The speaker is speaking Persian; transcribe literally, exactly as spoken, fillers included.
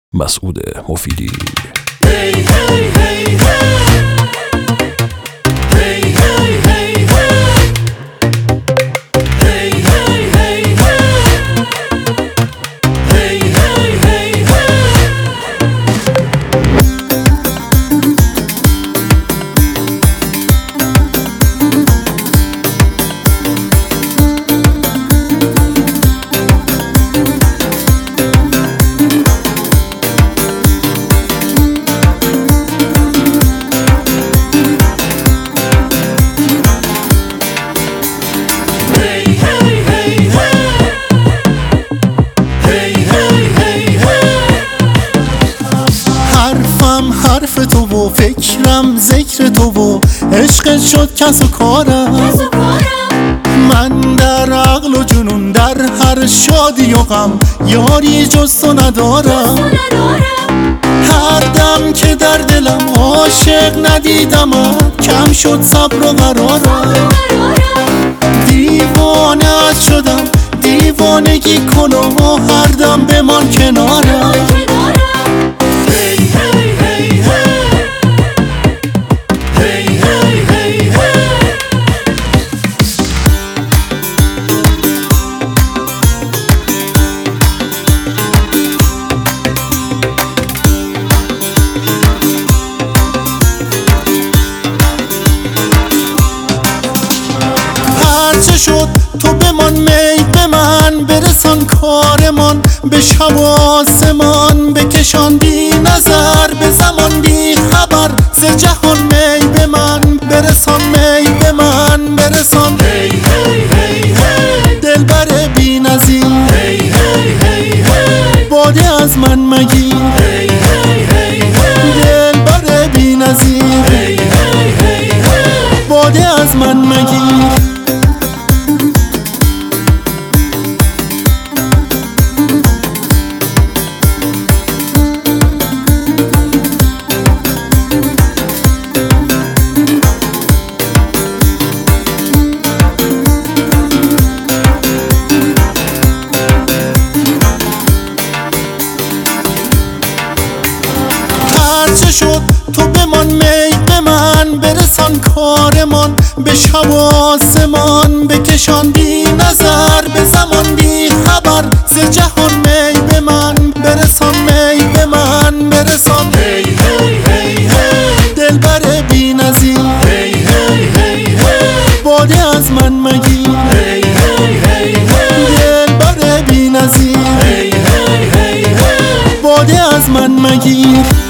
مسعود مفیدی. Hey hey hey hey Hey hey hey hey Hey hey hey hey Hey hey hey حرف تو و فکرم ذکر تو و عشقت شد کس و کارم. من در عقل و جنون در هر شادی و غم یاری جز تو ندارم. هر دم که در دلم عاشق ندیدمت کم شد صبر و قرارم. دیوانه شدم دیوانگی کن و هر دم بمان کنارم. هرچه شد تو بمان می به من برسان کارمان به شب و آسمان بکشان بی نظر به زمان بی خبر ز جهان می به من برسان می به من برسان. Hey hey hey hey دلبر بی نظیر Hey hey hey hey باده از من مگیر. Hey hey hey hey دلبر بی نظیر Hey hey hey hey باده از من مگیر. هرچه شد تو بمان می به من برسان کارمان به شب و آسمان بکشان بی نظر به زمان بی خبر ز جهان می به من برسان می به من برسان. Hey hey hey hey دلبر بی نظیر Hey hey hey hey باده از من مگیر. Hey hey hey hey دلبر بی نظیر Hey hey hey hey باده از من مگیر.